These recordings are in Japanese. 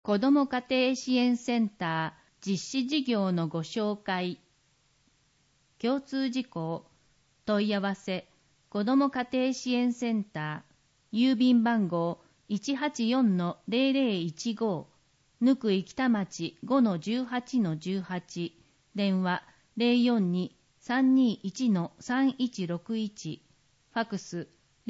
子ども家庭支援センター実施事業のご紹介。共通事項、問い合わせ、子ども家庭支援センター、郵便番号 184-0015、ぬくい北町 5-18-18、電話 042-321-3161、ファクス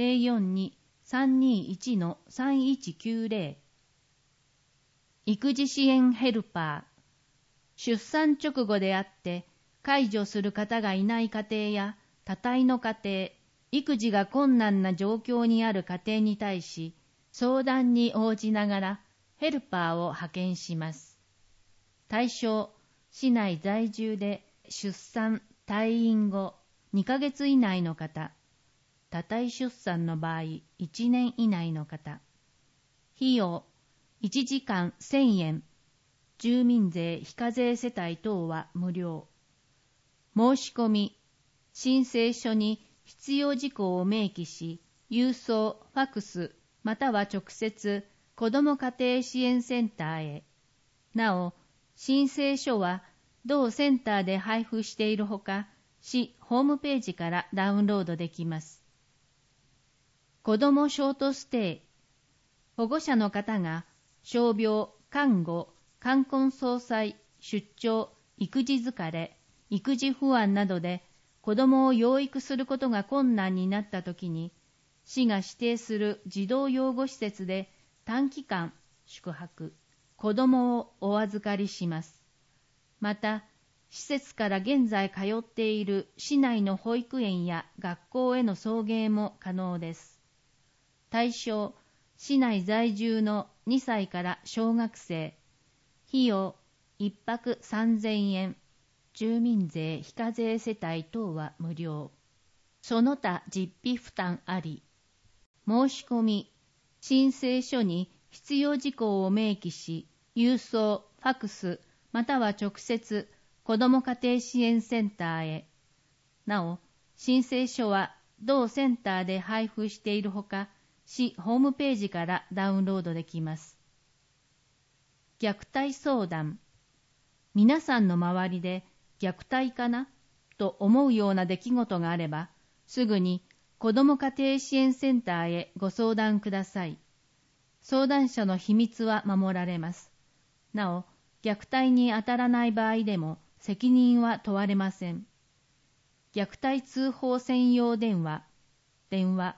042-321-3190。育児支援ヘルパー、出産直後であって介助する方がいない家庭や多胎の家庭、育児が困難な状況にある家庭に対し、相談に応じながらヘルパーを派遣します。対象、市内在住で出産・退院後2ヶ月以内の方、多胎出産の場合1年以内の方。費用、1時間1000円、住民税非課税世帯等は無料。申し込み、申請書に必要事項を明記し、郵送、ファクス、または直接、子ども家庭支援センターへ。なお、申請書は同センターで配布しているほか、市ホームページからダウンロードできます。子どもショートステイ。保護者の方が傷病、看護、冠婚葬祭、出張、育児疲れ、育児不安などで子どもを養育することが困難になったときに、市が指定する児童養護施設で短期間宿泊、子どもをお預かりします。また、施設から現在通っている市内の保育園や学校への送迎も可能です。対象、市内在住の2歳から小学生。費用、1泊3000円。住民税非課税世帯等は無料。その他実費負担あり。申し込み、申請書に必要事項を明記し、郵送、ファクス、または直接、子ども家庭支援センターへ。なお、申請書は同センターで配布しているほか、市ホームページからダウンロードできます。虐待相談。皆さんの周りで虐待かなと思うような出来事があれば、すぐに子ども家庭支援センターへご相談ください。相談者の秘密は守られます。なお、虐待に当たらない場合でも責任は問われません。虐待通報専用電話、電話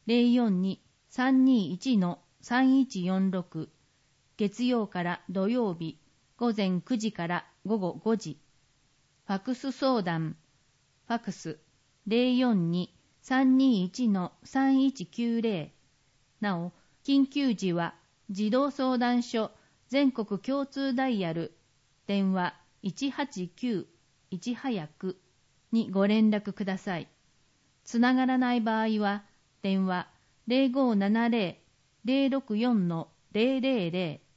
042-321-3146、月曜から土曜日午前9時から午後5時。ファクス相談、ファクス 042-321-3190。なお、緊急時は児童相談所全国共通ダイヤル、電話189-1早くにご連絡ください。つながらない場合は、電話 0570-064-000